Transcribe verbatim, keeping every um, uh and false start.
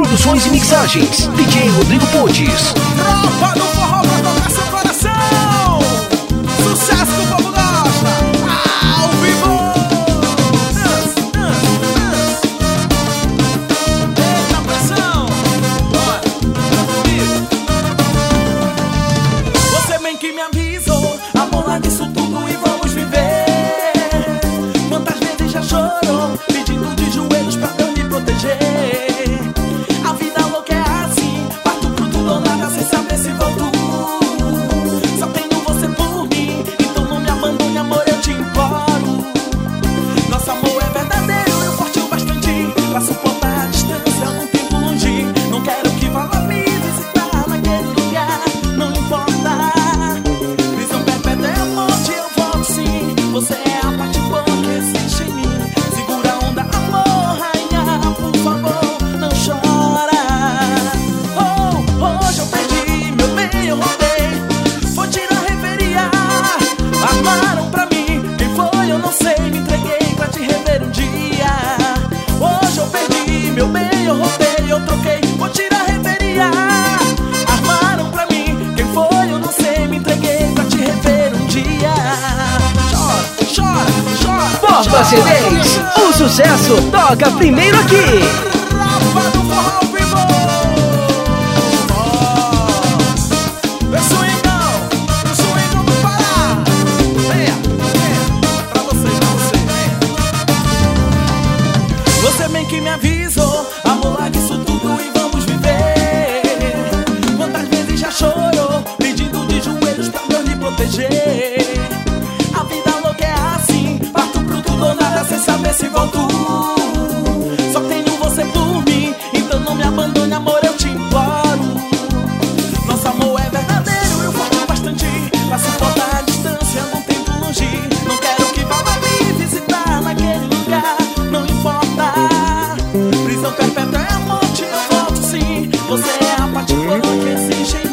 Produções e mixagens, D J Rodrigo Pontes. Tropa do forró pra tocar seu coração. Sucesso que o povo gosta. Ao vivo. Dance, dance, dance. Eita pressão. Bora, tá comigo. Você bem que me avisou. Amor, larga isso tudo e vamos viver. Quantas vezes já chorou, pedindo de joelhos pra Deus me proteger. A vida louca é assim, parto pro tudo ou nada sem saber se volto. Só tenho você por mim, então não me abandone, amor, eu te imploro. Nosso amor é verdadeiro, eu forte o bastante pra suportar a distância num tempo longe. Não quero que vá lá me visitar naquele lugar, não importa. Prisão perpétua é a morte, eu volto sim. Você é a parte boa que existe em mim. Segura a onda, amor, rainha, por favor, não chora. Oh, hoje eu perdi, meu bem, eu roubei. Vou tirar a reveria. Armaram pra mim, quem foi eu não sei. Me entreguei pra te rever um dia. Hoje eu perdi, meu bem, eu roubei, eu troquei. Vou tirar a reveria. Armaram pra mim, quem foi eu não sei. Me entreguei pra te rever um dia. Chora, chora, chora. Porta C Ds, o sucesso toca primeiro aqui. Tropa do forró ao vivo. Vê swingão, vê swingão do Pará. Venha, venha, pra você, pra você, venha. Você bem que me avisou, amor, larga isso tudo e vamos viver. Quantas vezes já chorou, pedindo de joelhos pra Deus lhe proteger. A vida louca é assim, parto pro tudo ou nada sem saber se volto. Só tenho você por mim, então não me abandone, amor, eu te imploro. Nosso amor é verdadeiro, eu forço bastante pra suportar a distância num tempo longe. Não quero que vá lá me visitar naquele lugar, não importa. Prisão perpétua é a morte, eu volto sim. Você é a parte boa que existe em